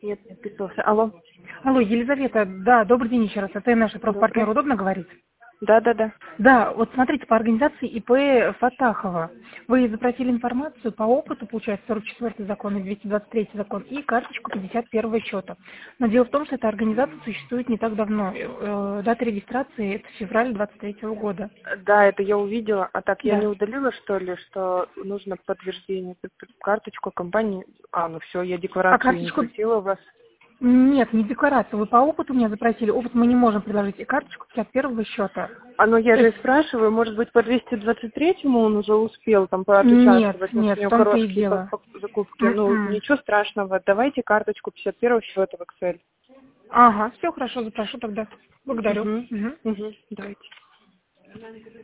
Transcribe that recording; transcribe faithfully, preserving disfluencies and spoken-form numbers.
Нет, не вписывался. Алло. Алло, Елизавета, да, добрый день еще раз. Это наш профпартнер, Добрый. удобно говорить? Да, да, да. Да, вот смотрите, по организации ИП Фатахова. Вы запросили информацию по опыту, получается, сорок четвёртый закон и двести двадцать третий закон, и карточку пятьдесят первого счета. Но дело в том, что эта организация существует не так давно. Э, Дата регистрации – это февраль двадцать третьего года. Да, это я увидела. А так я не Да. удалила, что ли, что нужно подтверждение, п- п- карточку компании. А, ну все, я А декларацию не карточку... просила у вас. Нет, не декларацию. Вы по опыту меня запросили. Опыт мы не можем предложить. И карточку пятьдесят первого счета. А ну я То же и есть... спрашиваю, может быть, по двести двадцать третьему он уже успел там Нет, поучаствовать, может, нет, у в него том-то и короткие пок- дело. пок- закупки. Ну, М-м. ничего страшного, давайте карточку пятьдесят первого счета в Excel. Ага, все хорошо, запрошу тогда. Благодарю. Угу, Мгм. угу, давайте.